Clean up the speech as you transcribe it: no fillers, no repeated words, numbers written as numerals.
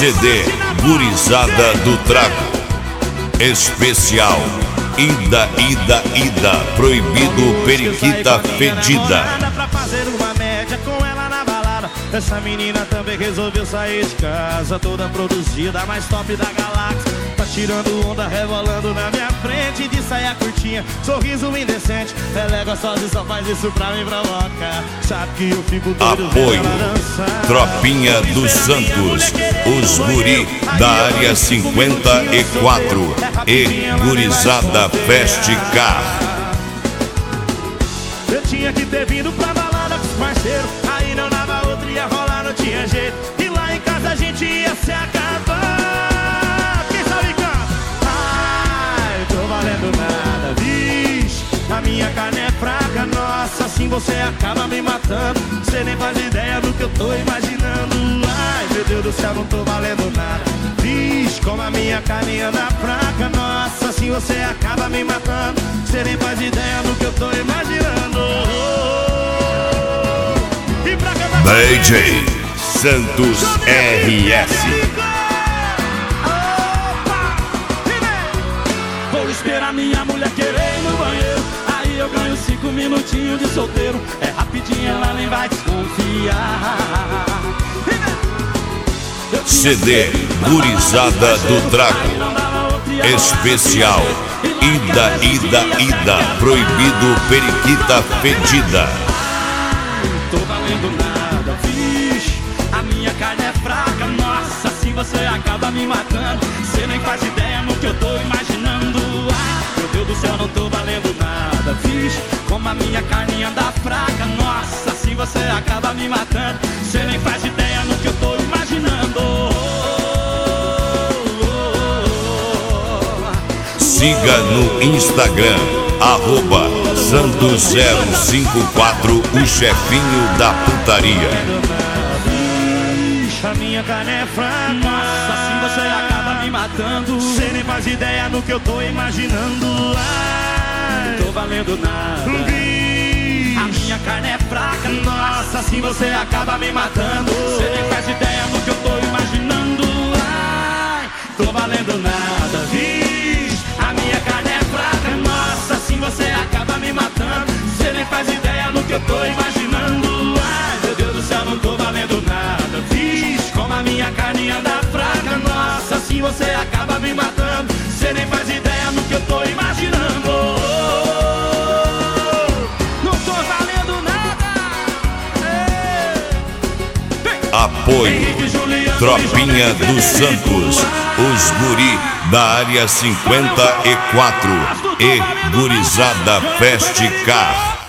CD Gurizada do Trago. Especial Ida, Ida, Ida, proibido periquita fedida. Pra fazer uma média com ela na balada. Essa menina também resolveu sair de casa, toda produzida, mais top da galáxia. Tá tirando onda, rebolando na minha frente, de saia curtinha, sorriso indecente. Ela é gostosa e só faz isso pra me provocar. Sabe que eu fico doido. Apoio Tropinha dos Santos, os guri da área 54 e Gurizada Veste Car. Eu tinha que ter vindo pra balada com os parceiros, aí não dava outra, ia rolar, não tinha jeito. E lá em casa a gente ia se acabar. Quem sabe canta? Ai, tô valendo nada, vixe, a minha carne é fraca, nossa, assim você acaba me matando. Cê nem faz ideia do que eu tô imaginando. Ai, meu Deus do céu, não tô valendo nada, vixe, como a minha carne anda fraca, nossa, assim você acaba me matando. Cê nem faz ideia do que eu tô imaginando. E pra cantar DJ Santos RS. Vou esperar minha mulher querer ir no banheiro, aí eu ganho 5 minutinhos de solteiro. É rapidinho, ela nem vai desconfiar. CD Gurizada do Trago. Especial Ida, Ida, Ida, proibido periquita fedida. Tô valendo nada, vixe, a minha carne é fraca, nossa, assim você acaba me matando. Cê nem faz ideia no que eu tô imaginando. Meu Deus do céu, não tô valendo nada, vixe, como a minha carne anda fraca, nossa, assim você acaba me matando. Cê nem faz ideia no que eu tô imaginando. Siga no Instagram, @Santos054, o chefinho da putaria. A minha carne é fraca, nossa, assim você acaba me matando. Cê nem faz ideia no que eu tô imaginando. Ai, não tô valendo nada, a minha carne é fraca, nossa, assim você acaba me matando. Cê nem faz ideia no que eu tô imaginando. Ai, tô valendo nada, vixe, a minha carne é fraca, nossa, assim você acaba me matando. Cê nem faz ideia no que eu tô imaginando. Ai, meu Deus do céu, não tô valendo nada, vixe, como a minha carne anda fraca, nossa, assim você acaba me matando. Cê nem faz ideia no que eu tô imaginando. Não tô valendo nada. Apoio Tropinha dos Santos, os guri da área 54 e Gurizada Veste Car.